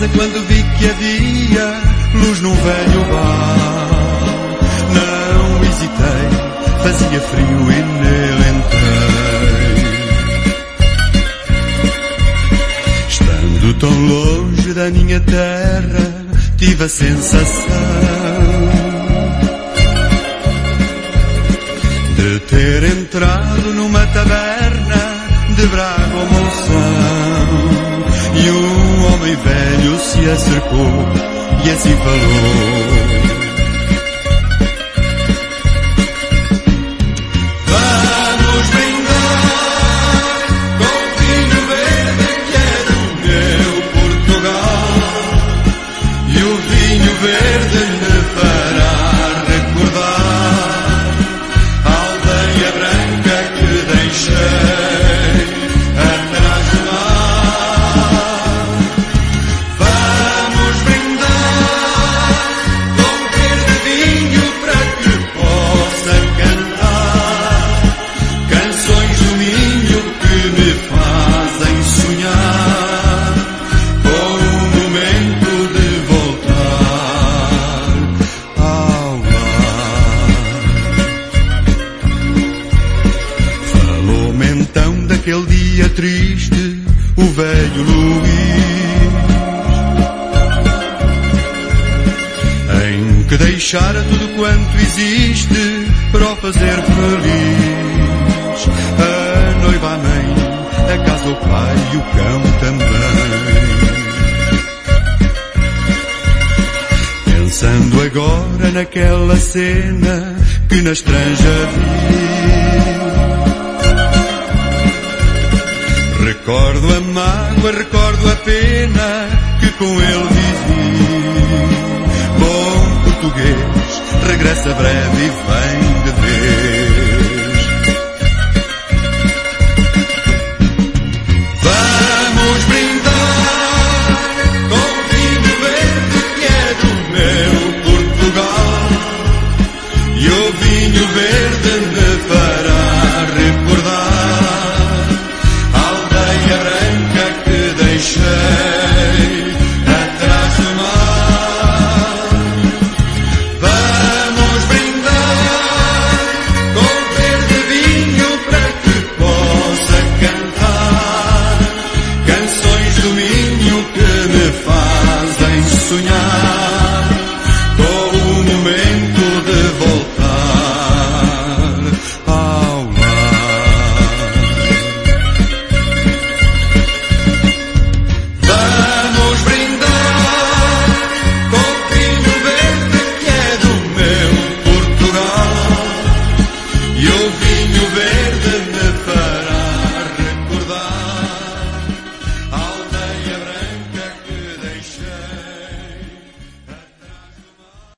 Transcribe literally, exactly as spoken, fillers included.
depressa quando vi que havia luz num velho bar. Não hesitei, fazia frio e nele entrei. Estando tão longe da minha terra, tive a sensação de ter entrado numa taberna de brava moção. E um homem velho se acercou e assim falou: vamos brindar com o vinho verde que é do meu Portugal. E o vinho verde me fará recordar a aldeia branca que deixei atrás do mar. Vamos brindar com verde vinho para que possa cantar canções do Minho que me fazem sonhar com o momento de voltar ao lar. Falou-me então daquele dia triste o velho Luís, em que deixara tudo quanto existe para o fazer feliz. A noiva, a mãe, a casa, o pai e o cão também. Pensando agora naquela cena que na estranja vi, recordo a mágoa, recordo a pena que com ele vivi. Bom português, regressa breve e vem de vez.